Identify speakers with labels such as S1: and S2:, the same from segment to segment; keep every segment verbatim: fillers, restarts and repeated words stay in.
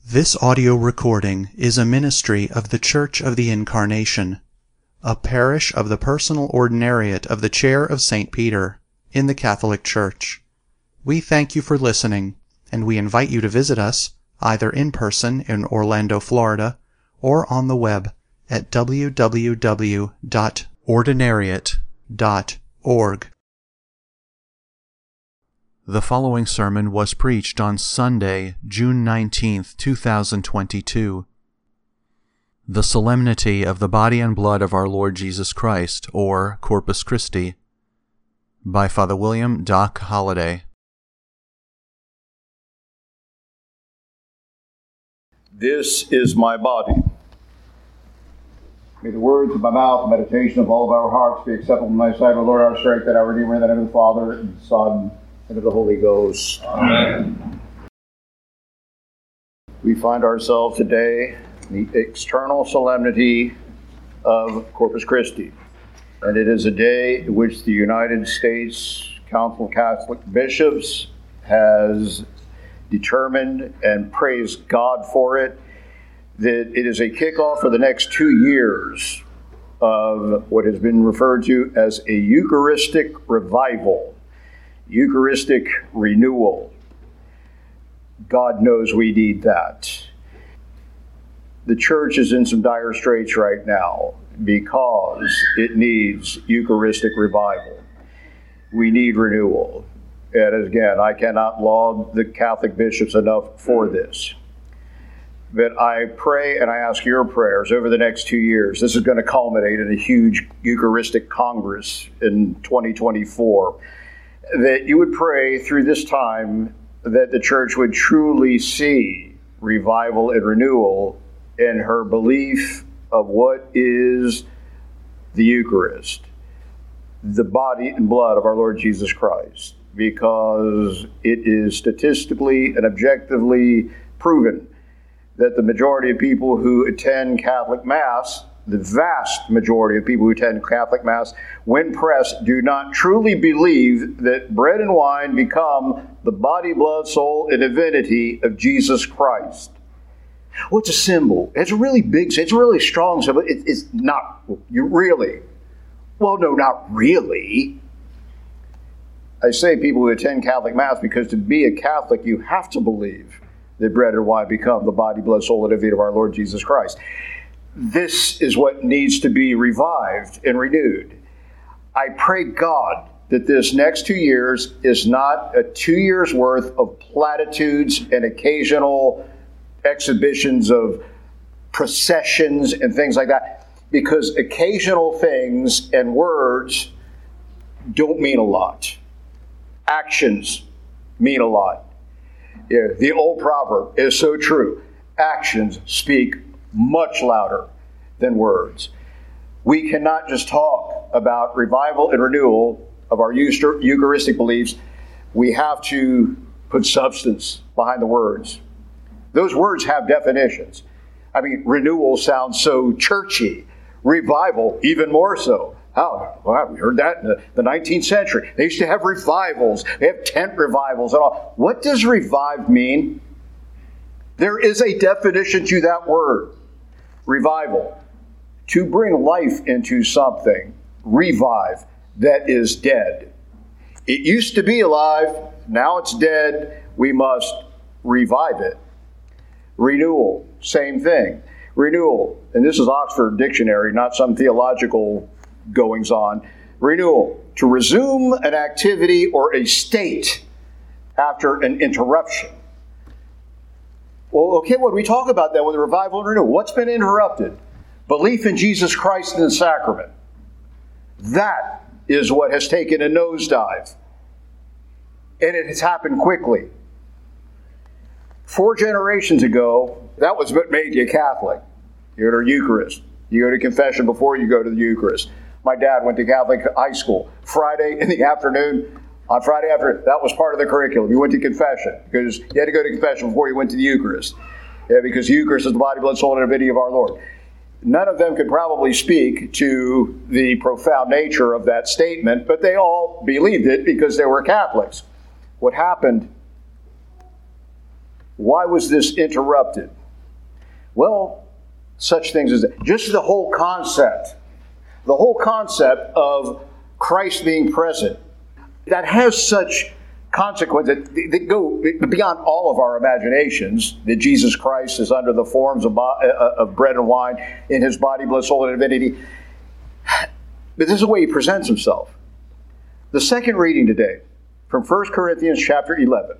S1: This audio recording is a ministry of the Church of the Incarnation, a parish of the personal ordinariate of the Chair of Saint Peter in the Catholic Church. We thank you for listening, and we invite you to visit us either in person in Orlando, Florida, or on the web at w w w dot ordinariate dot org. The following sermon was preached on Sunday, June nineteenth, two thousand twenty-two. The Solemnity of the Body and Blood of our Lord Jesus Christ, or Corpus Christi, by Father William Doc Holliday.
S2: This is my body. May the words of my mouth and meditation of all of our hearts be acceptable in thy sight, O Lord, our strength, and our Redeemer, in the name of the Father, and the Son, and of the Holy Ghost. Amen. We find ourselves today in the external solemnity of Corpus Christi, and it is a day in which the United States Council of Catholic Bishops has determined and praised God for it, that it is a kickoff for the next two years of what has been referred to as a Eucharistic revival. Eucharistic renewal. God knows we need that. The church is in some dire straits right now because it needs Eucharistic revival. We need renewal. And again, I cannot laud the Catholic bishops enough for this. But I pray and I ask your prayers over the next two years. This is going to culminate in a huge Eucharistic Congress in twenty twenty-four. That you would pray through this time that the church would truly see revival and renewal in her belief of what is the Eucharist, the body and blood of our Lord Jesus Christ, because it is statistically and objectively proven that the majority of people who attend Catholic Mass, the vast majority of people who attend Catholic Mass, when pressed, do not truly believe that bread and wine become the body, blood, soul, and divinity of Jesus Christ. Well, it's a symbol. It's a really big, it's a really strong symbol. It, it's not, you really. Well, no, not really. I say people who attend Catholic Mass because to be a Catholic, you have to believe that bread and wine become the body, blood, soul, and divinity of our Lord Jesus Christ. This is what needs to be revived and renewed. I pray God that this next two years is not a two years worth of platitudes and occasional exhibitions of processions and things like that, because occasional things and words don't mean a lot. Actions mean a lot. Yeah, the old proverb is so true. Actions speak much louder than words. We cannot just talk about revival and renewal of our Eucharistic beliefs. We have to put substance behind the words. Those words have definitions. I mean, renewal sounds so churchy. Revival, even more so. Oh, well, we heard that in the, the nineteenth century. They used to have revivals. They have tent revivals and all. What does revive mean? There is a definition to that word. Revival. To bring life into something. Revive. That is dead. It used to be alive. Now it's dead. We must revive it. Renewal. Same thing. Renewal. And this is Oxford Dictionary, not some theological goings on. Renewal. To resume an activity or a state after an interruption. Well, okay, what do we talk about then with revival and renewal? What's been interrupted? Belief in Jesus Christ and the sacrament. That is what has taken a nosedive. And it has happened quickly. Four generations ago, that was what made you Catholic. You go to Eucharist. You go to confession before you go to the Eucharist. My dad went to Catholic high school. Friday in the afternoon, on Friday afternoon, that was part of the curriculum. You went to confession because you had to go to confession before you went to the Eucharist. Yeah, because the Eucharist is the body, blood, soul, and divinity of our Lord. None of them could probably speak to the profound nature of that statement, but they all believed it because they were Catholics. What happened? Why was this interrupted? Well, such things as that. Just the whole concept, the whole concept of Christ being present, that has such consequences that go beyond all of our imaginations, that Jesus Christ is under the forms of, of bread and wine in his body, blood, soul, and divinity. But this is the way he presents himself. The second reading today from First Corinthians chapter eleven.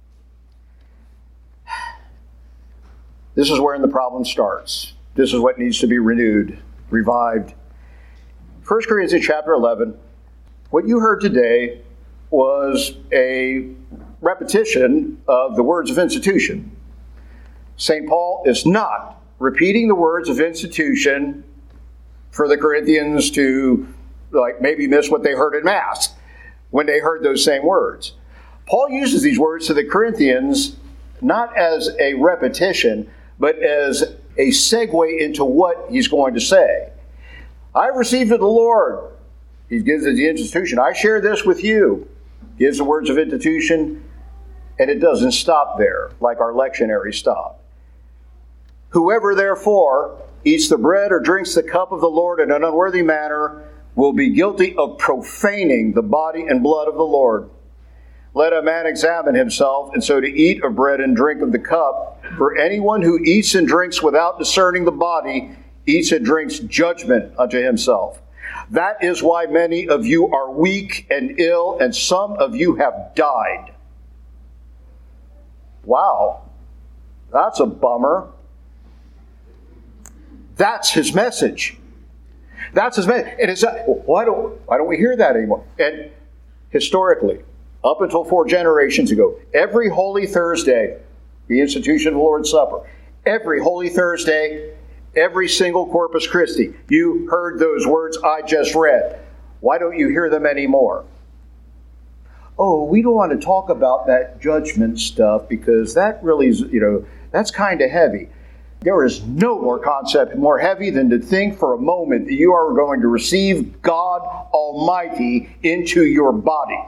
S2: This is where the problem starts. This is what needs to be renewed, revived. First Corinthians chapter eleven. What you heard today was a repetition of the words of institution. Saint Paul is not repeating the words of institution for the Corinthians to, like, maybe miss what they heard in Mass when they heard those same words. Paul uses these words to the Corinthians not as a repetition, but as a segue into what he's going to say. I received of the Lord. He gives it the institution. I share this with you. Gives the words of institution, and it doesn't stop there, like our lectionary stop. Whoever therefore eats the bread or drinks the cup of the Lord in an unworthy manner will be guilty of profaning the body and blood of the Lord. Let a man examine himself, and so to eat of bread and drink of the cup. For anyone who eats and drinks without discerning the body eats and drinks judgment unto himself. That is why many of you are weak and ill, and some of you have died. Wow, that's a bummer. That's his message. That's his message. And it's not, why don't why don't we hear that anymore? And historically, up until four generations ago, every Holy Thursday, the institution of the Lord's Supper, every Holy Thursday, every single Corpus Christi, you heard those words I just read. Why don't you hear them anymore? Oh, we don't want to talk about that judgment stuff because that really is, you know, that's kind of heavy. There is no more concept more heavy than to think for a moment that you are going to receive God Almighty into your body.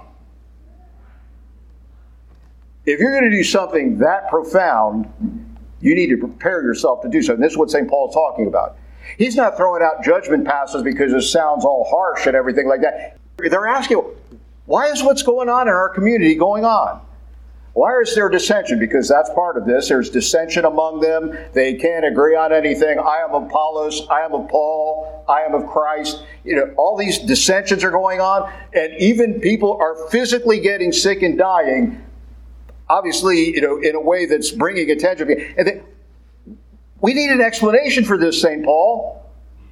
S2: If you're going to do something that profound, you need to prepare yourself to do so. And this is what Saint Paul's talking about. He's not throwing out judgment passages because it sounds all harsh and everything like that. They're asking, why is what's going on in our community going on? Why is there dissension? Because that's part of this. There's dissension among them. They can't agree on anything. I am of Apollos. I am of Paul. I am of Christ. You know, all these dissensions are going on. And even people are physically getting sick and dying, obviously, you know, in a way that's bringing attention. And they, we need an explanation for this, Saint Paul.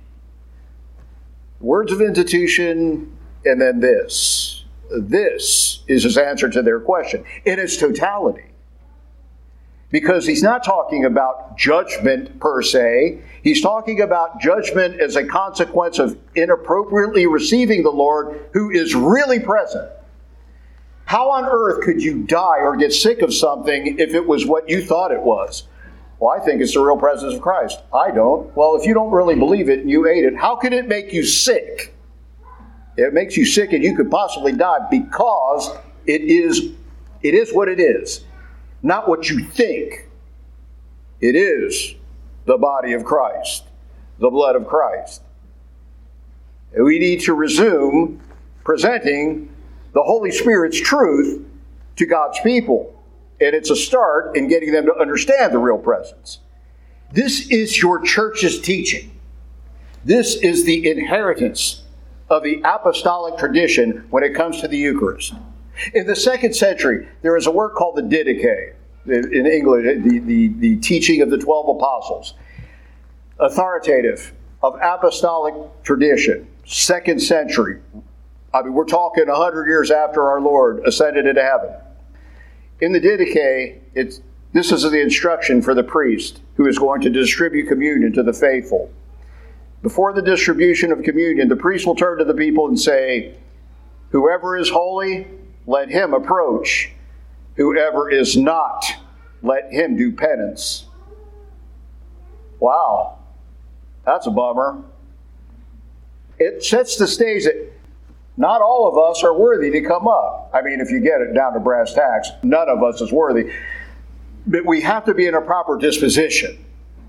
S2: Words of institution, and then this. This is his answer to their question in its totality. Because he's not talking about judgment per se. He's talking about judgment as a consequence of inappropriately receiving the Lord who is really present. How on earth could you die or get sick of something if it was what you thought it was? Well, I think it's the real presence of Christ. I don't. Well, if you don't really believe it and you ate it, how could it make you sick? It makes you sick and you could possibly die because it is, it is what it is. Not what you think. It is the body of Christ, the blood of Christ. We need to resume presenting the Holy Spirit's truth to God's people. And it's a start in getting them to understand the real presence. This is your church's teaching. This is the inheritance of the apostolic tradition when it comes to the Eucharist. In the second century, there is a work called the Didache. In English, the, the, the teaching of the twelve apostles. Authoritative, of apostolic tradition, second century. I mean, we're talking one hundred years after our Lord ascended into heaven. In the Didache, it's, this is the instruction for the priest who is going to distribute communion to the faithful. Before the distribution of communion, the priest will turn to the people and say, "Whoever is holy, let him approach. Whoever is not, let him do penance." Wow, that's a bummer. It sets the stage that not all of us are worthy to come up. I mean, if you get it down to brass tacks, none of us is worthy. But we have to be in a proper disposition.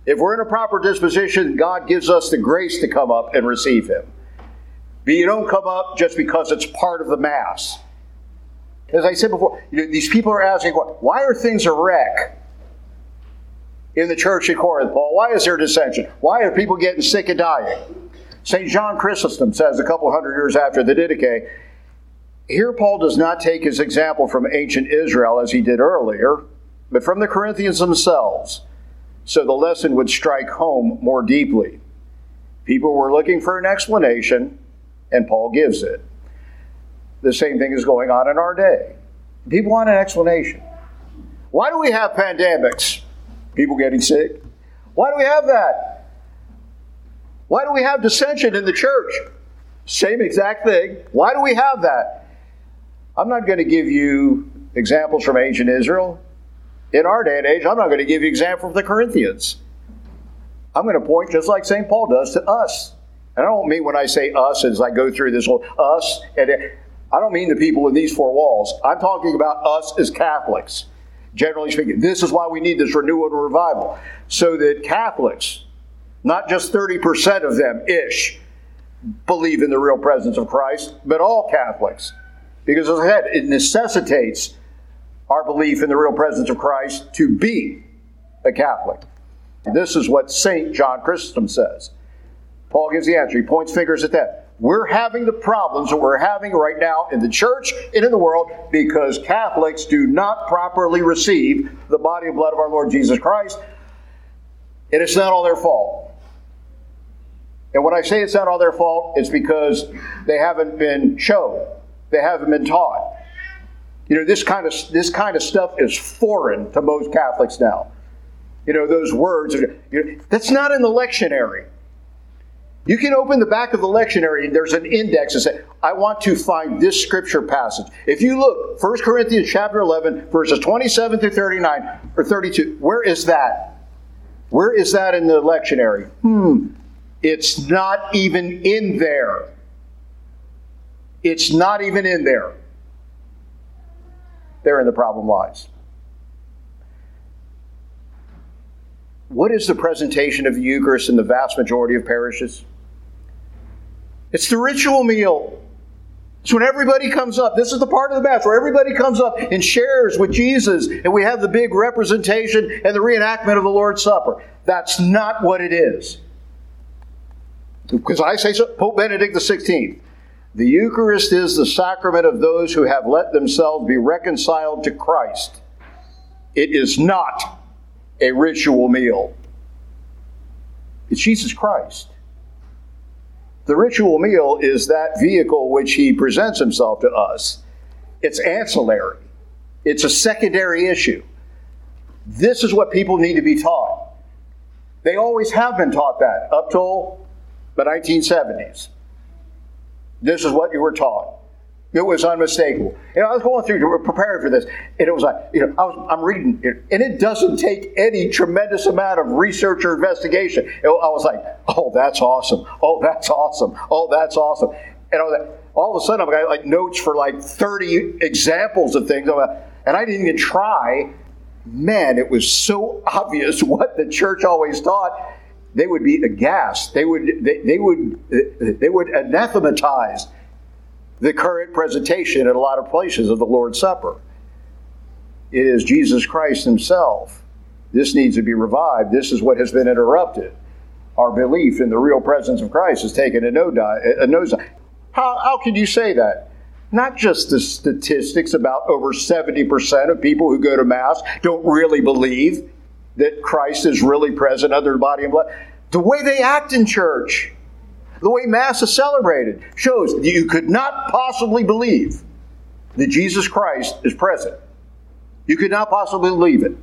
S2: If we're in a proper disposition, God gives us the grace to come up and receive Him. But you don't come up just because it's part of the Mass. As I said before, you know, these people are asking, why are things a wreck in the church at Corinth, Paul? Why is there dissension? Why are people getting sick and dying? Saint John Chrysostom says a couple hundred years after the Didache, here Paul does not take his example from ancient Israel as he did earlier, but from the Corinthians themselves, so the lesson would strike home more deeply. People were looking for an explanation, and Paul gives it. The same thing is going on in our day. People want an explanation. Why do we have pandemics? People getting sick. Why do we have that? Why do we have dissension in the church? Same exact thing. Why do we have that? I'm not going to give you examples from ancient Israel. In our day and age, I'm not going to give you examples from the Corinthians. I'm going to point, just like Saint Paul does, to us. And I don't mean when I say us as I go through this whole us, and I don't mean the people in these four walls. I'm talking about us as Catholics, generally speaking. This is why we need this renewal and revival, so that Catholics, not just thirty percent of them-ish, believe in the real presence of Christ, but all Catholics. Because as I said, it necessitates our belief in the real presence of Christ to be a Catholic. And this is what Saint John Chrysostom says. Paul gives the answer. He points fingers at that. We're having the problems that we're having right now in the church and in the world because Catholics do not properly receive the body and blood of our Lord Jesus Christ. And it's not all their fault. And when I say it's not all their fault, it's because they haven't been shown. They haven't been taught. You know, this kind of this kind of stuff is foreign to most Catholics now. You know, those words, you know, that's not in the lectionary. You can open the back of the lectionary and there's an index and say, I want to find this scripture passage. If you look, First Corinthians chapter eleven, verses twenty-seven through thirty-nine, or thirty-two, where is that? Where is that in the lectionary? Hmm, it's not even in there. It's not even in there. Therein the problem lies. What is the presentation of the Eucharist in the vast majority of parishes? It's the ritual meal. It's when everybody comes up. This is the part of the Mass where everybody comes up and shares with Jesus, and we have the big representation and the reenactment of the Lord's Supper. That's not what it is. Because I say so, Pope Benedict the sixteenth. The Eucharist is the sacrament of those who have let themselves be reconciled to Christ. It is not a ritual meal. It's Jesus Christ. The ritual meal is that vehicle which He presents Himself to us. It's ancillary. It's a secondary issue. This is what people need to be taught. They always have been taught that up till the nineteen seventies. This is what you were taught. It was unmistakable. You know, I was going through, preparing for this, and it was like, you know, I was, I'm reading it, and it doesn't take any tremendous amount of research or investigation. It, I was like, oh, that's awesome. Oh, that's awesome. Oh, that's awesome. And I was like, all of a sudden, I've got like notes for like thirty examples of things, and I didn't even try. Man, it was so obvious what the church always taught. They would be aghast. They would they, they would they would anathematize the current presentation in a lot of places of the Lord's Supper. It is Jesus Christ Himself. This needs to be revived. This is what has been interrupted. Our belief in the real presence of Christ has taken a nosedive. How, how can you say that? Not just the statistics about over seventy percent of people who go to Mass don't really believe that Christ is really present under the body and blood. The way they act in church, the way Mass is celebrated, shows that you could not possibly believe that Jesus Christ is present. You could not possibly believe it.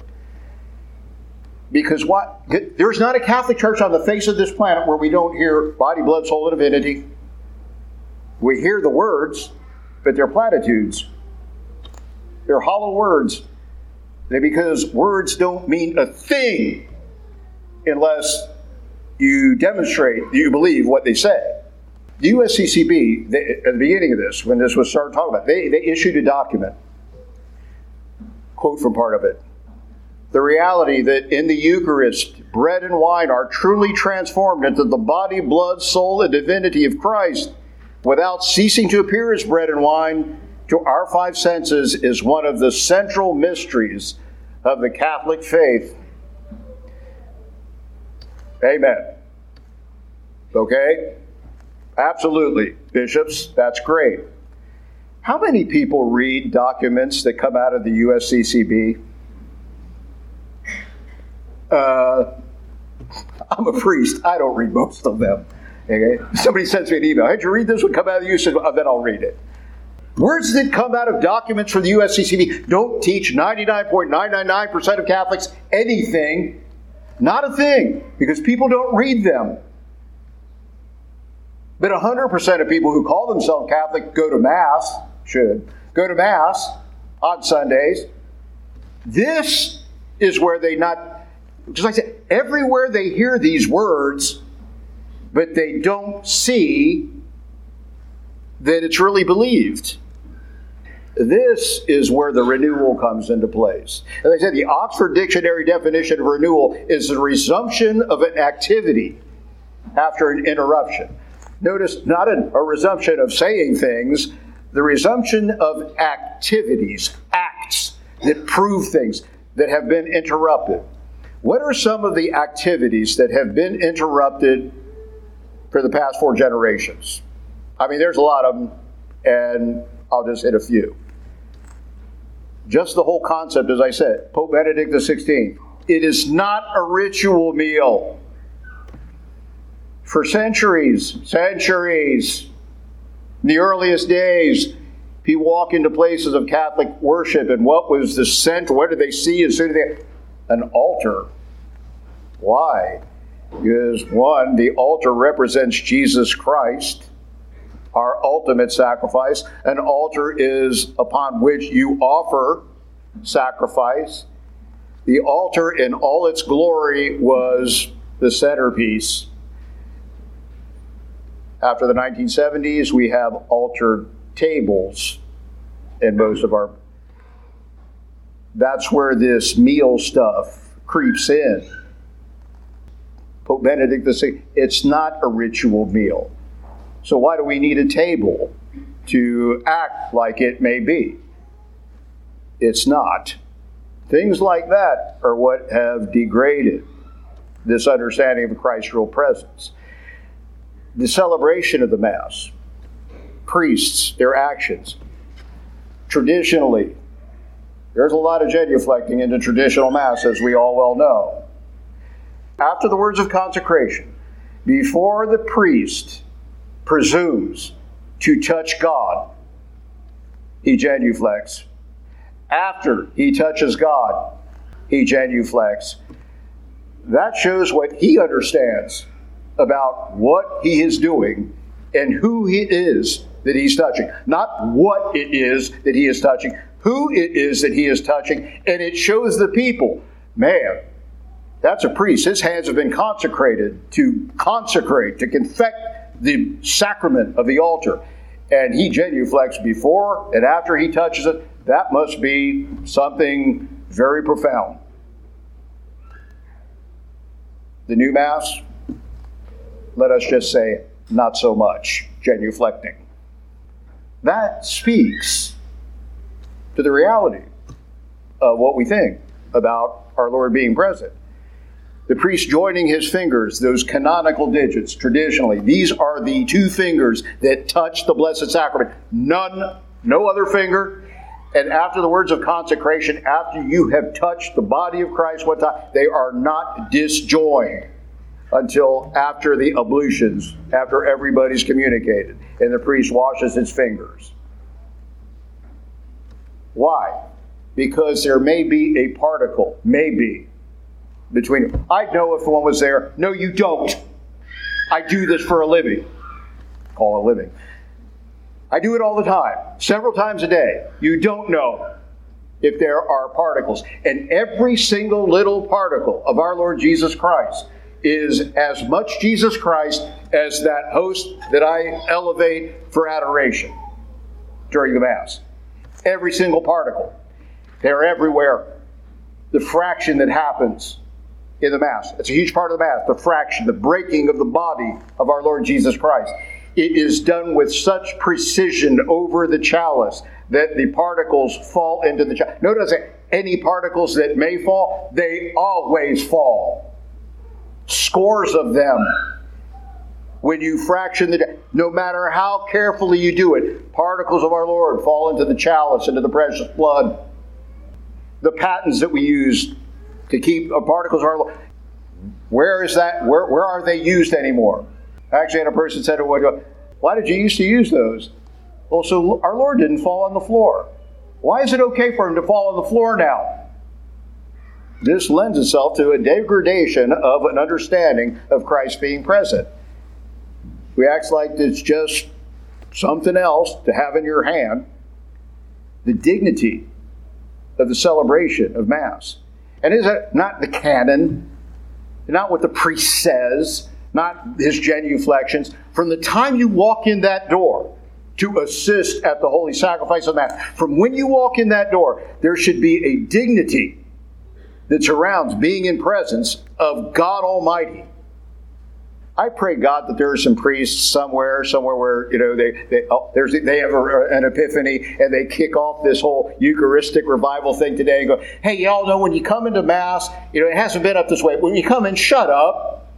S2: Because what? There's not a Catholic church on the face of this planet where we don't hear body, blood, soul, and divinity. We hear the words, but they're platitudes. They're hollow words. Because words don't mean a thing unless you demonstrate that you believe what they say. The U S C C B, they, at the beginning of this, when this was started talking about, they, they issued a document. Quote from part of it. The reality that in the Eucharist, bread and wine are truly transformed into the body, blood, soul, and divinity of Christ without ceasing to appear as bread and wine to our five senses is one of the central mysteries of the Catholic faith. Amen. Okay? Absolutely. Bishops, that's great. How many people read documents that come out of the U S C C B? Uh, I'm a priest. I don't read most of them. Okay? Somebody sends me an email. Hey, did you read this one come out of the U S C C B? Oh, then I'll read it. Words that come out of documents from the U S C C B don't teach ninety-nine point nine nine nine percent of Catholics anything. Not a thing, because people don't read them. But one hundred percent of people who call themselves Catholic go to Mass, should, go to Mass on Sundays. This is where they not, just like I said, everywhere they hear these words, but they don't see that it's really believed. This is where the renewal comes into place. As I said, the Oxford Dictionary definition of renewal is the resumption of an activity after an interruption. Notice, not a, a resumption of saying things, the resumption of activities, acts that prove things that have been interrupted. What are some of the activities that have been interrupted for the past four generations? I mean, there's a lot of them, and I'll just hit a few. Just the whole concept, as I said, Pope Benedict the sixteenth. It is not a ritual meal. For centuries, centuries, in the earliest days, people walk into places of Catholic worship, and what was the center? What did they see as soon as they... An altar. Why? Because, one, the altar represents Jesus Christ, our ultimate sacrifice. An altar is upon which you offer sacrifice. The altar in all its glory was the centerpiece. After the nineteen seventies, we have altar tables in most of our... That's where this meal stuff creeps in. Pope Benedict the sixteenth, it's not a ritual meal. So why do we need a table to act like it may be? It's not. Things like that are what have degraded this understanding of Christ's real presence. The celebration of the Mass, priests, their actions. Traditionally, there's a lot of genuflecting into traditional Mass, as we all well know. After the words of consecration, before the priest presumes to touch God, he genuflects. After he touches God, he genuflects. That shows what he understands about what he is doing and who he is that he's touching. Not what it is that he is touching, who it is that he is touching, and it shows the people, man, that's a priest. His hands have been consecrated to consecrate, to confect the sacrament of the altar. And he genuflects before and after he touches it. That must be something very profound. The new Mass, let us just say, not so much genuflecting. That speaks to the reality of what we think about our Lord being present. The priest joining his fingers, those canonical digits, traditionally, these are the two fingers that touch the Blessed Sacrament. None, no other finger. And after the words of consecration, after you have touched the body of Christ one time, they are not disjoined until after the ablutions, after everybody's communicated, and the priest washes his fingers. Why? Because there may be a particle, may be, between, I know if one was there. No, you don't. I do this for a living. Call it a living. I do it all the time, several times a day. You don't know if there are particles. And every single little particle of our Lord Jesus Christ is as much Jesus Christ as that host that I elevate for adoration during the Mass. Every single particle. They're everywhere. the fraction that happens in the Mass. It's a huge part of the Mass, the fraction, the breaking of the body of our Lord Jesus Christ. It is done with such precision over the chalice that the particles fall into the chalice. Notice that any particles that may fall, they always fall. Scores of them. When you fraction the, no matter how carefully you do it, particles of our Lord fall into the chalice, into the precious blood. The patens that we use to keep uh, particles of our Lord, where is that? Where, where are they used anymore? Actually, a person said, why did you used to use those? Well, so our Lord didn't fall on the floor. Why is it okay for him to fall on the floor now? This lends itself to a degradation of an understanding of Christ being present. We act like it's just something else to have in your hand. The dignity of the celebration of Mass. And is it not the canon, not what the priest says, not his genuflections. From the time you walk in that door to assist at the holy sacrifice of Mass, from when you walk in that door, there should be a dignity that surrounds being in presence of God Almighty. I pray, God, that there are some priests somewhere, somewhere where, you know, they they, oh, there's, they have a, an epiphany and they kick off this whole Eucharistic revival thing today and go, hey, y'all know when you come into Mass, you know, it hasn't been up this way. When you come in, shut up.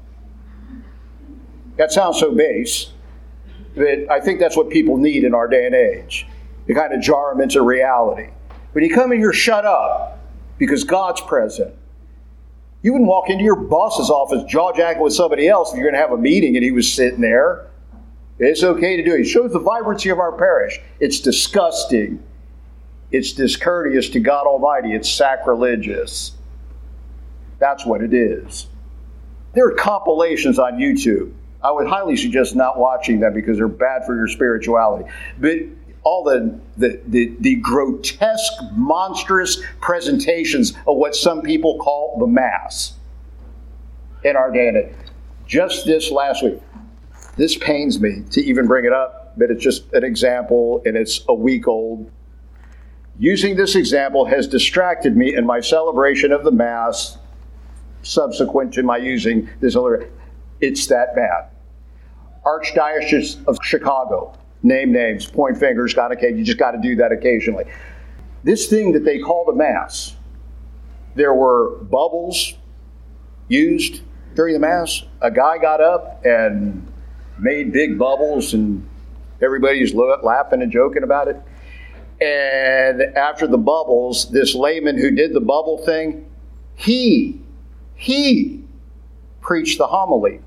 S2: That sounds so base, but I think that's what people need in our day and age, to kind of jar them into reality. When you come in here, shut up, because God's present. You wouldn't walk into your boss's office jaw-jacking with somebody else if you're going to have a meeting and he was sitting there. It's okay to do it. It shows the vibrancy of our parish. It's disgusting. It's discourteous to God Almighty. It's sacrilegious. That's what it is. There are compilations on YouTube. I would highly suggest not watching them because they're bad for your spirituality. But all the, the, the, the grotesque, monstrous presentations of what some people call the Mass in our day and age. Just this last week. This pains me to even bring it up, but it's just an example and it's a week old. Using this example has distracted me in my celebration of the Mass subsequent to my using this other. It's that bad. Archdiocese of Chicago. Name names, point fingers, got okay, you just got to do that occasionally. This thing that they call the Mass, there were bubbles used during the Mass. A guy got up and made big bubbles and everybody's laughing and joking about it. And after the bubbles, this layman who did the bubble thing, he, he preached the homily.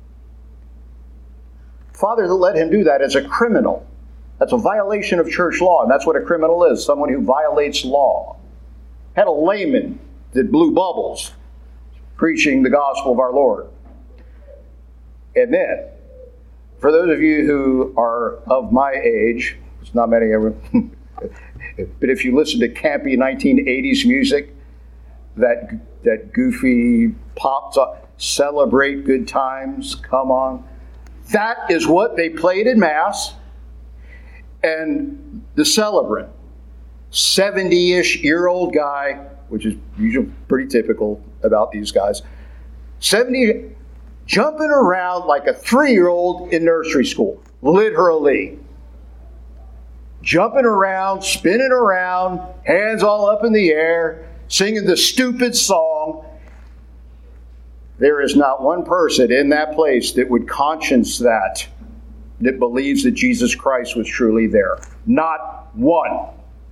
S2: Father that let him do that is a criminal. That's a violation of church law, and that's what a criminal is, someone who violates law. Had a layman that blew bubbles preaching the gospel of our Lord. And then, for those of you who are of my age, it's not many of them, but if you listen to campy nineteen eighties music, that, that goofy pop, celebrate good times, come on. That is what they played in Mass. And the celebrant, seventy-ish year old guy, which is usually pretty typical about these guys, seventy, jumping around like a three-year-old in nursery school, literally. Jumping around, spinning around, hands all up in the air, singing the stupid song. There is not one person in that place that would conscience that, that believes that Jesus Christ was truly there. Not one.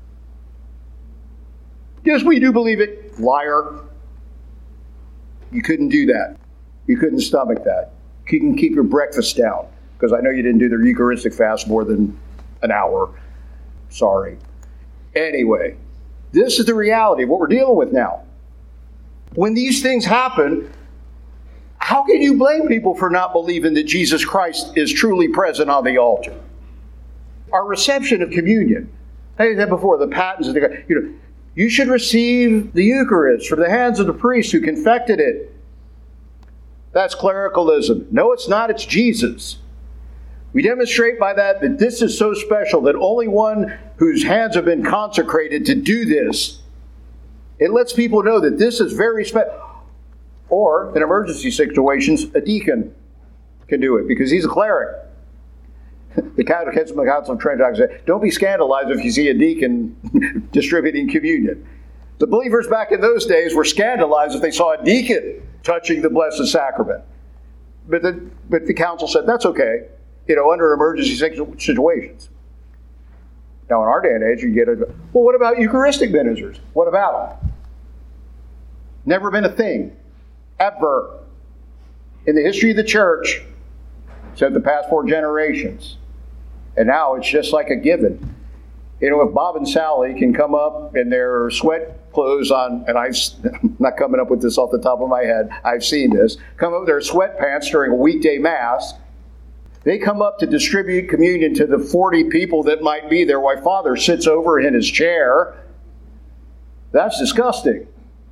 S2: Yes, we do believe it. Liar. You couldn't do that. You couldn't stomach that. You can keep your breakfast down, because I know you didn't do the Eucharistic fast more than an hour. Sorry. Anyway, this is the reality of what we're dealing with now. When these things happen, how can you blame people for not believing that Jesus Christ is truly present on the altar? Our reception of communion. I said before, the patens, you know, you should receive the Eucharist from the hands of the priest who confected it. That's clericalism. No, it's not. It's Jesus. We demonstrate by that that this is so special that only one whose hands have been consecrated to do this It lets people know that this is very special. Or, in emergency situations, a deacon can do it because he's a cleric. The Catechism of the Council of Trent said, don't be scandalized if you see a deacon distributing communion. The believers back in those days were scandalized if they saw a deacon touching the Blessed Sacrament. But the, but the council said, that's okay, you know, under emergency situations. Now, in our day and age, you get a, well, what about Eucharistic ministers? What about them? Never been a thing, ever, in the history of the church, except the past four generations. And now it's just like a given. You know, if Bob and Sally can come up in their sweat clothes on, and I've, I'm not coming up with this off the top of my head, I've seen this, come up with their sweatpants during a weekday mass, they come up to distribute communion to the forty people that might be there while Father sits over in his chair. That's disgusting.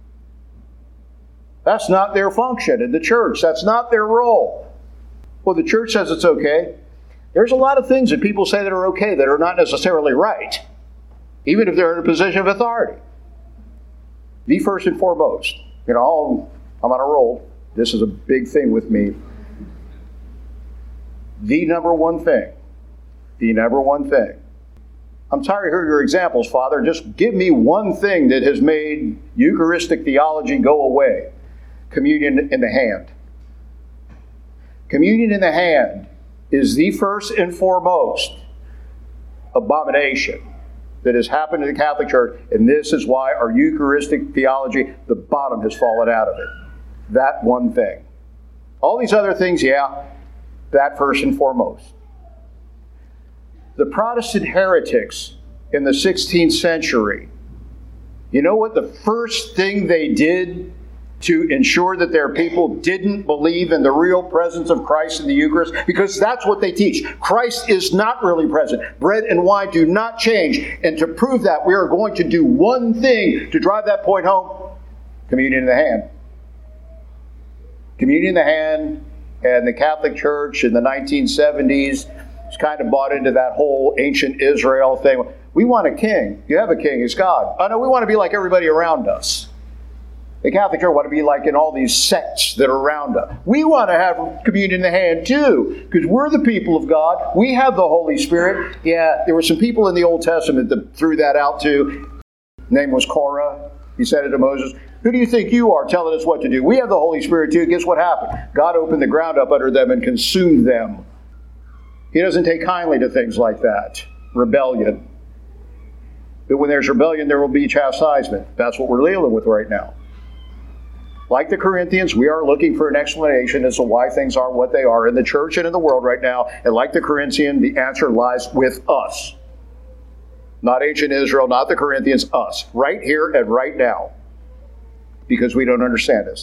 S2: That's not their function in the church. That's not their role. Well, the church says it's okay. There's a lot of things that people say that are okay that are not necessarily right, even if they're in a position of authority. The first and foremost, you know, I'm on a roll. This is a big thing with me. The number one thing, the number one thing. I'm tired of hearing your examples, Father. Just give me one thing that has made Eucharistic theology go away. Communion in the hand. Communion in the hand is the first and foremost abomination that has happened in the Catholic Church, and this is why our Eucharistic theology, the bottom has fallen out of it. That one thing. All these other things, yeah, that first and foremost. The Protestant heretics in the sixteenth century, you know what the first thing they did to ensure that their people didn't believe in the real presence of Christ in the Eucharist? Because that's what they teach. Christ is not really present. Bread and wine do not change. And to prove that, we are going to do one thing to drive that point home. Communion in the hand. Communion in the hand. And the Catholic Church in the nineteen seventies has kind of bought into that whole ancient Israel thing. We want a king. You have a king. It's God. Oh, no, we want to be like everybody around us. The Catholic Church want to be like in all these sects that are around us. We want to have communion in the hand too, because we're the people of God. We have the Holy Spirit. Yeah, there were some people in the Old Testament that threw that out too. His name was Korah. He said it to Moses, who do you think you are telling us what to do? We have the Holy Spirit too. Guess what happened? God opened the ground up under them and consumed them. He doesn't take kindly to things like that. Rebellion. But when there's rebellion, there will be chastisement. That's what we're dealing with right now. Like the Corinthians, we are looking for an explanation as to why things are what they are in the church and in the world right now. And like the Corinthian, the answer lies with us. Not ancient Israel, not the Corinthians, us. Right here and right now. Because we don't understand this.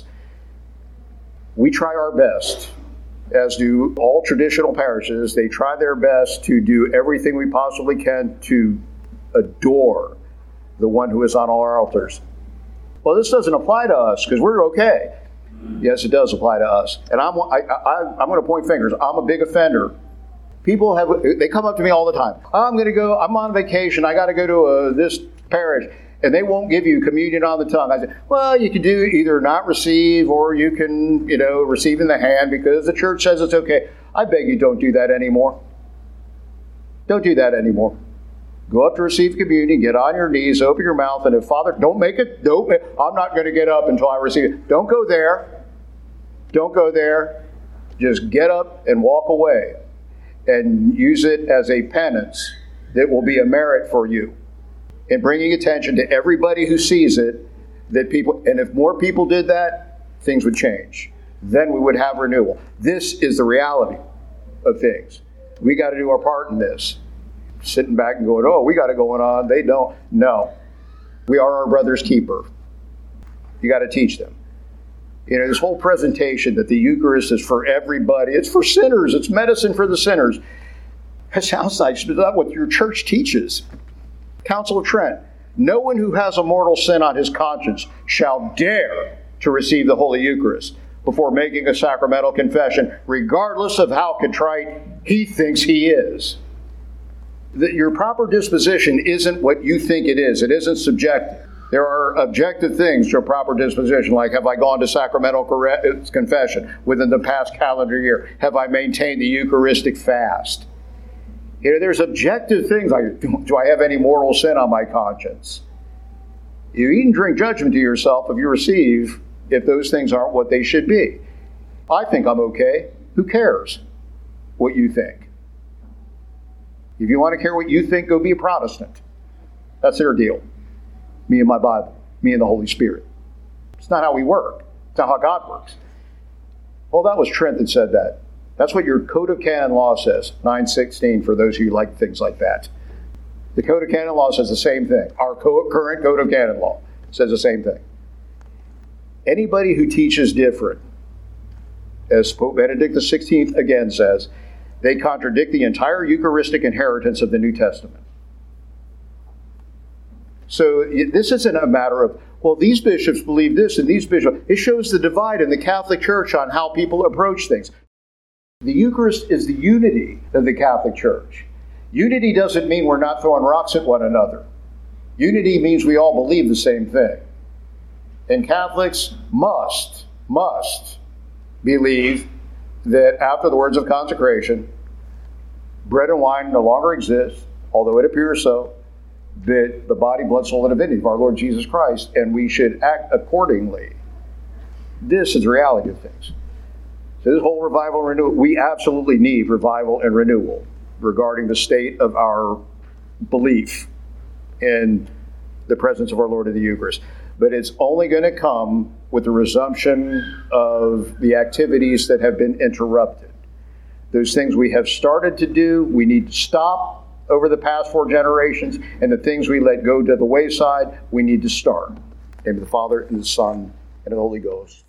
S2: We try our best, as do all traditional parishes. They try their best to do everything we possibly can to adore the one who is on all our altars. Well, this doesn't apply to us because we're okay. Yes, it does apply to us. And I'm I, I, I'm going to point fingers. I'm a big offender. People have, they come up to me all the time. I'm going to go, I'm on vacation. I got to go to a, this parish. And they won't give you communion on the tongue. I say, well, you can do either not receive or you can, you know, receive in the hand because the church says it's okay. I beg you, don't do that anymore. Don't do that anymore. Go up to receive communion, get on your knees, open your mouth, and if Father, don't make it, don't, I'm not going to get up until I receive it. Don't go there. Don't go there. Just get up and walk away and use it as a penance that will be a merit for you. And bringing attention to everybody who sees it, that people, and if more people did that, things would change. Then we would have renewal. This is the reality of things. We got to do our part in this. Sitting back and going, oh, we got it going on. They don't. No. We are our brother's keeper. You got to teach them. You know, this whole presentation that the Eucharist is for everybody. It's for sinners. It's medicine for the sinners. That sounds nice, but that's what your church teaches. Council of Trent, no one who has a mortal sin on his conscience shall dare to receive the Holy Eucharist before making a sacramental confession, regardless of how contrite he thinks he is. That your proper disposition isn't what you think it is. It isn't subjective. There are objective things to a proper disposition, like have I gone to sacramental confession within the past calendar year? Have I maintained the Eucharistic fast? You know, there's objective things like, do I have any mortal sin on my conscience? You eat and drink judgment to yourself if you receive, if those things aren't what they should be. I think I'm okay. Who cares what you think? If you want to care what you think, go be a Protestant. That's their deal. Me and my Bible. Me and the Holy Spirit. It's not how we work. It's not how God works. Well, that was Trent that said that. That's what your Code of Canon Law says, nine sixteen, for those of you who like things like that. The Code of Canon Law says the same thing. Our co- current Code of Canon Law says the same thing. Anybody who teaches different, as Pope Benedict the sixteenth again says, they contradict the entire Eucharistic inheritance of the New Testament. So this isn't a matter of, well, these bishops believe this and these bishops. It shows the divide in the Catholic Church on how people approach things. The Eucharist is the unity of the Catholic Church. Unity doesn't mean we're not throwing rocks at one another. Unity means we all believe the same thing. And Catholics must, must believe that after the words of consecration, bread and wine no longer exist, although it appears so, that the body, blood, soul, and divinity of our Lord Jesus Christ, and we should act accordingly. This is the reality of things. So this whole revival and renewal, we absolutely need revival and renewal regarding the state of our belief in the presence of our Lord in the Eucharist. But it's only going to come with the resumption of the activities that have been interrupted. Those things we have started to do, we need to stop over the past four generations, and the things we let go to the wayside, we need to start. In the name of the Father, and the Son, and the Holy Ghost.